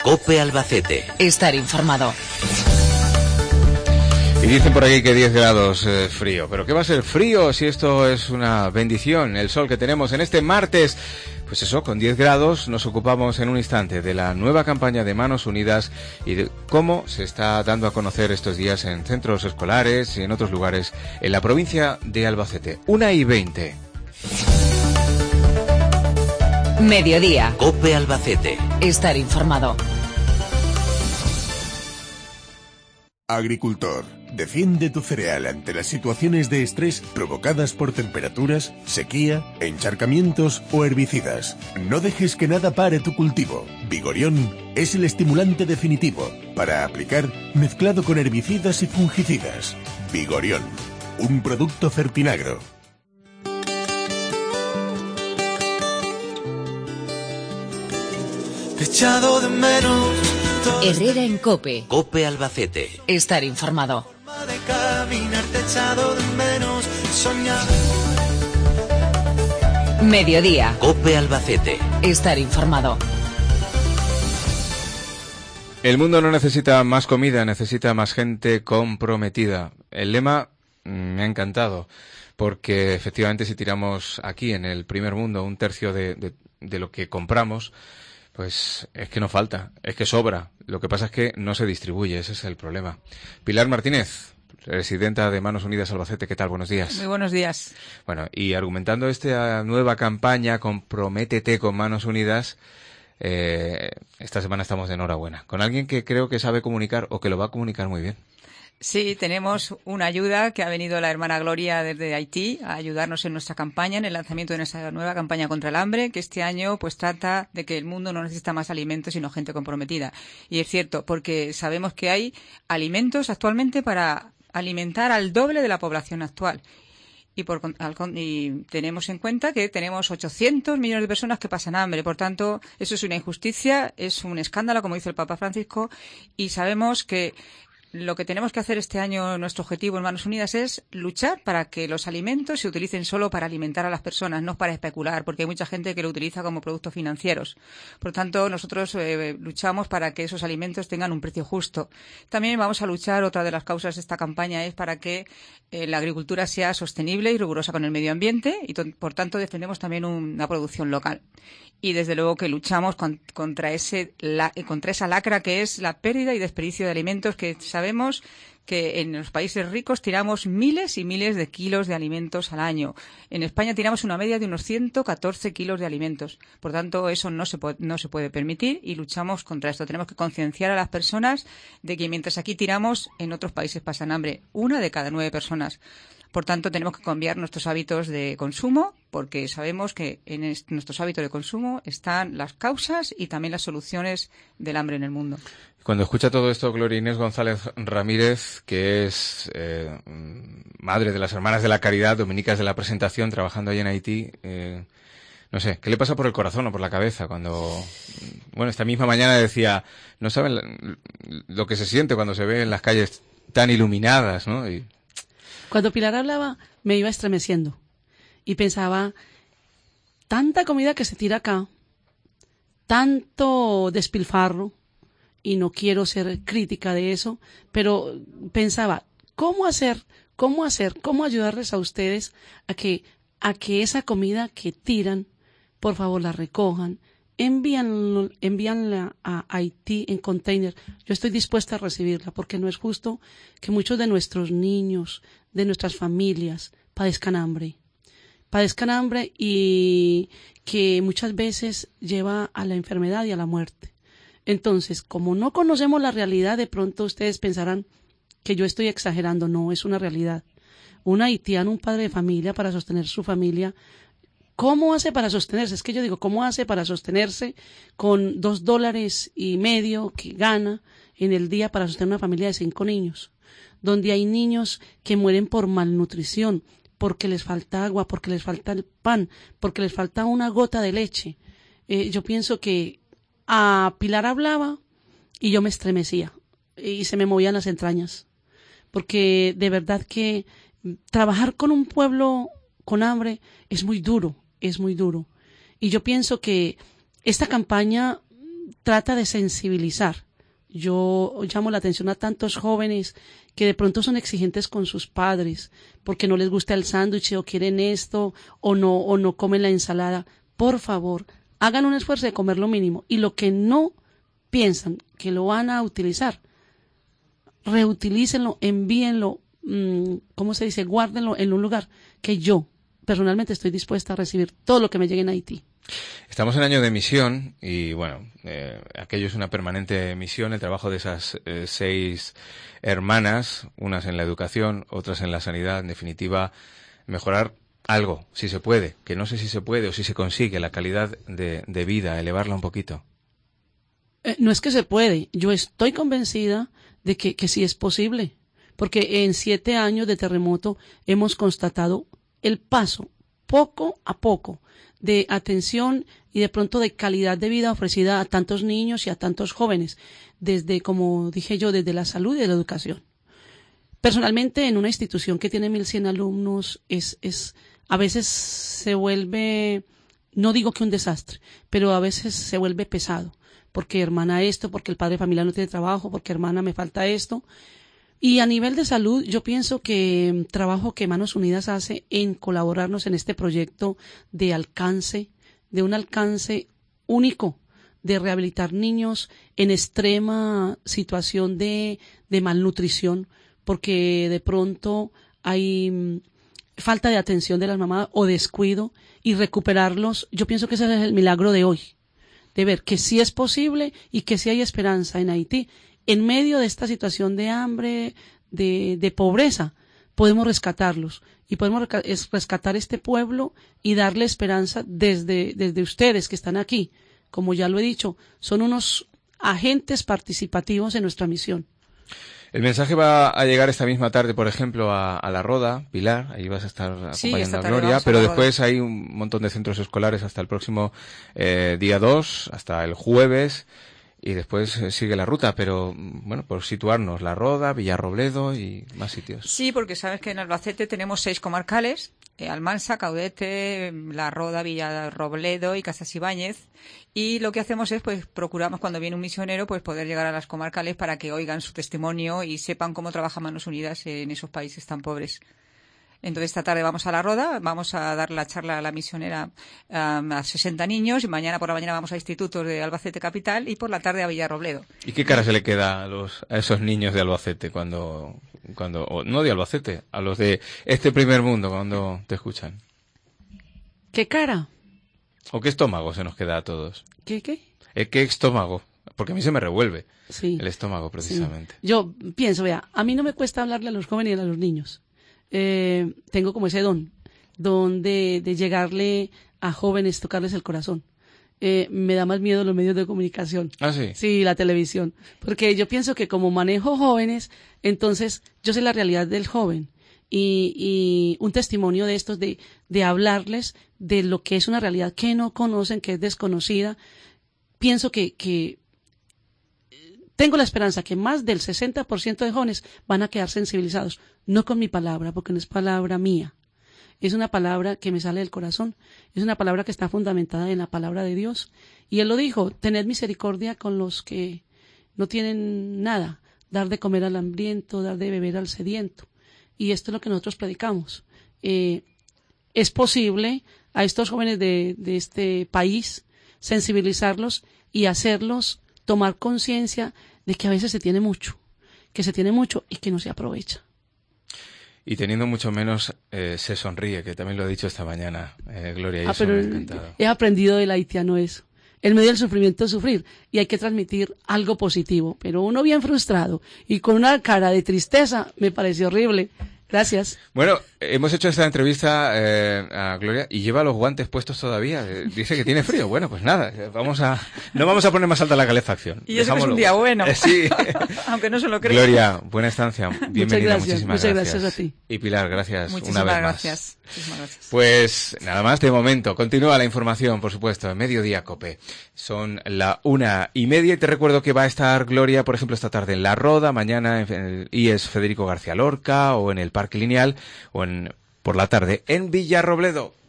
COPE Albacete. Estar informado. Y dicen por aquí que 10 grados frío. ¿Pero qué va a ser frío si esto es una bendición? El sol que tenemos en este martes. Pues eso, con 10 grados nos ocupamos en un instante de la nueva campaña de Manos Unidas y de cómo se está dando a conocer estos días en centros escolares y en otros lugares en la provincia de Albacete. 1:20. Mediodía. COPE Albacete. Estar informado. Agricultor, defiende tu cereal ante las situaciones de estrés provocadas por temperaturas, sequía, encharcamientos o herbicidas. No dejes que nada pare tu cultivo. Vigorión es el estimulante definitivo para aplicar mezclado con herbicidas y fungicidas. Vigorión, un producto Fertinagro. Te he echado de menos. Herrera en COPE. COPE Albacete. Estar informado. De caminar, te he echado de menos. Soñar. Mediodía. COPE Albacete. Estar informado. El mundo no necesita más comida, necesita más gente comprometida. El lema me ha encantado, porque efectivamente si tiramos aquí en el primer mundo un tercio de lo que compramos, pues es que no falta, es que sobra. Lo que pasa es que no se distribuye, ese es el problema. Pilar Martínez, presidenta de Manos Unidas Albacete, ¿qué tal? Buenos días. Muy buenos días. Bueno, y argumentando esta nueva campaña, Comprométete con Manos Unidas, esta semana estamos de enhorabuena, con alguien que creo que sabe comunicar o que lo va a comunicar muy bien. Sí, tenemos una ayuda que ha venido la hermana Gloria desde Haití a ayudarnos en nuestra campaña, en el lanzamiento de nuestra nueva campaña contra el hambre, que este año pues trata de que el mundo no necesita más alimentos, sino gente comprometida. Y es cierto, porque sabemos que hay alimentos actualmente para alimentar al doble de la población actual. Y tenemos en cuenta que tenemos 800 millones de personas que pasan hambre. Por tanto, eso es una injusticia, es un escándalo, como dice el Papa Francisco, y sabemos que lo que tenemos que hacer este año, nuestro objetivo en Manos Unidas es luchar para que los alimentos se utilicen solo para alimentar a las personas, no para especular, porque hay mucha gente que lo utiliza como productos financieros. Por tanto, nosotros luchamos para que esos alimentos tengan un precio justo. También vamos a luchar, otra de las causas de esta campaña es para que la agricultura sea sostenible y rigurosa con el medio ambiente y, por tanto, defendemos también una producción local. Y desde luego que luchamos contra esa lacra que es la pérdida y desperdicio de alimentos, que sabemos que en los países ricos tiramos miles y miles de kilos de alimentos al año. En España tiramos una media de unos 114 kilos de alimentos. Por tanto, eso no se puede permitir y luchamos contra esto. Tenemos que concienciar a las personas de que mientras aquí tiramos, en otros países pasan hambre. 1 de cada 9 personas. Por tanto, tenemos que cambiar nuestros hábitos de consumo, porque sabemos que en nuestros hábitos de consumo están las causas y también las soluciones del hambre en el mundo. Cuando escucha todo esto, Gloria Inés González Ramírez, que es madre de las Hermanas de la Caridad, dominicas de la Presentación, trabajando allí en Haití, no sé, ¿qué le pasa por el corazón o por la cabeza cuando, bueno, esta misma mañana decía, no saben lo que se siente cuando se ve en las calles tan iluminadas, ¿no? Cuando Pilar hablaba, me iba estremeciendo y pensaba, tanta comida que se tira acá, tanto despilfarro, y no quiero ser crítica de eso, pero pensaba, ¿cómo ayudarles a ustedes a que esa comida que tiran, por favor, la recojan, envíanla a Haití en container? Yo estoy dispuesta a recibirla, porque no es justo que muchos de nuestros niños, de nuestras familias, padezcan hambre y que muchas veces lleva a la enfermedad y a la muerte. Entonces, como no conocemos la realidad, de pronto ustedes pensarán que yo estoy exagerando. No, es una realidad. Un haitiano, un padre de familia, para sostener su familia, ¿cómo hace para sostenerse? Es que yo digo, ¿cómo hace para sostenerse con $2.50 que gana en el día para sostener una familia de 5 niños? Donde hay niños que mueren por malnutrición, porque les falta agua, porque les falta el pan, porque les falta una gota de leche. Yo pienso que a Pilar hablaba y yo me estremecía y se me movían las entrañas, porque de verdad que trabajar con un pueblo con hambre es muy duro. Y yo pienso que esta campaña trata de sensibilizar. Yo llamo la atención a tantos jóvenes que de pronto son exigentes con sus padres porque no les gusta el sándwich o quieren esto o no comen la ensalada. Por favor, hagan un esfuerzo de comer lo mínimo y lo que no piensan que lo van a utilizar, reutilícenlo, envíenlo, ¿cómo se dice? Guárdenlo en un lugar que yo personalmente estoy dispuesta a recibir todo lo que me llegue en Haití. Estamos en año de misión y, bueno, aquello es una permanente misión, el trabajo de esas 6 hermanas, unas en la educación, otras en la sanidad, en definitiva, mejorar algo, si se puede, que no sé si se puede o si se consigue, la calidad de vida, elevarla un poquito. No es que se puede, yo estoy convencida de que sí es posible, porque en 7 años de terremoto hemos constatado el paso, poco a poco, de atención y de pronto de calidad de vida ofrecida a tantos niños y a tantos jóvenes, desde, como dije yo, desde la salud y de la educación. Personalmente, en una institución que tiene 1.100 alumnos, a veces se vuelve, no digo que un desastre, pero a veces se vuelve pesado, porque hermana esto, porque el padre de familia no tiene trabajo, porque hermana me falta esto. Y a nivel de salud, yo pienso que trabajo que Manos Unidas hace en colaborarnos en este proyecto de alcance, de un alcance único, de rehabilitar niños en extrema situación de malnutrición, porque de pronto hay falta de atención de las mamás o descuido, y recuperarlos. Yo pienso que ese es el milagro de hoy, de ver que sí es posible y que sí hay esperanza en Haití. En medio de esta situación de hambre, de pobreza, podemos rescatarlos y podemos rescatar este pueblo y darle esperanza desde ustedes que están aquí. Como ya lo he dicho, son unos agentes participativos en nuestra misión. El mensaje va a llegar esta misma tarde, por ejemplo, a La Roda, Pilar, ahí vas a estar acompañando a Gloria, pero después hay un montón de centros escolares hasta el próximo día 2, hasta el jueves. Y después sigue la ruta, pero bueno, por situarnos, La Roda, Villarrobledo y más sitios. Sí, porque sabes que en Albacete tenemos 6 comarcales, Almansa, Caudete, La Roda, Villarrobledo y Casasibáñez. Y lo que hacemos es, pues, procuramos cuando viene un misionero, pues, poder llegar a las comarcales para que oigan su testimonio y sepan cómo trabaja Manos Unidas en esos países tan pobres. Entonces, esta tarde vamos a La Roda, vamos a dar la charla a la misionera a 60 niños y mañana por la mañana vamos a institutos de Albacete Capital y por la tarde a Villarrobledo. ¿Y qué cara se le queda a esos niños de Albacete cuando o no de Albacete, a los de este primer mundo cuando te escuchan? ¿Qué cara? ¿O qué estómago se nos queda a todos? ¿Qué? ¿Qué estómago? Porque a mí se me revuelve Sí. el estómago, precisamente. Sí. Yo pienso, vea, a mí no me cuesta hablarle a los jóvenes y a los niños. Tengo como ese don de llegarle a jóvenes, tocarles el corazón. Me da más miedo los medios de comunicación. ¿Ah, sí? Sí, la televisión. Porque yo pienso que como manejo jóvenes, entonces yo sé la realidad del joven. Y un testimonio de estos, de hablarles de lo que es una realidad que no conocen, que es desconocida. Pienso que tengo la esperanza que más del 60% de jóvenes van a quedar sensibilizados, no con mi palabra, porque no es palabra mía. Es una palabra que me sale del corazón, es una palabra que está fundamentada en la palabra de Dios. Y Él lo dijo, tened misericordia con los que no tienen nada, dar de comer al hambriento, dar de beber al sediento. Y esto es lo que nosotros predicamos. Es posible a estos jóvenes de este país sensibilizarlos y hacerlos tomar conciencia de que a veces se tiene mucho y que no se aprovecha. Y teniendo mucho menos, se sonríe, que también lo he dicho esta mañana, Gloria, y eso Pero me ha encantado. he aprendido del haitiano eso. En medio del sufrimiento es sufrir y hay que transmitir algo positivo. Pero uno bien frustrado y con una cara de tristeza me pareció horrible. Gracias. Bueno, hemos hecho esta entrevista a Gloria y lleva los guantes puestos todavía. Dice que tiene frío. Bueno, pues nada, no vamos a poner más alta la calefacción. Y eso que es un día bueno. Sí. Aunque no se lo crea. Gloria, buena estancia. Bienvenida, muchísimas Muchas gracias a ti. Y Pilar, gracias Muchísimas una vez gracias. más. Muchísimas gracias. Pues nada más de momento. Continúa la información, por supuesto, en Mediodía COPE. Son la 1:30 y te recuerdo que va a estar Gloria, por ejemplo, esta tarde en La Roda, mañana en el IES Federico García Lorca o en el Parque Lineal o por la tarde en Villarrobledo.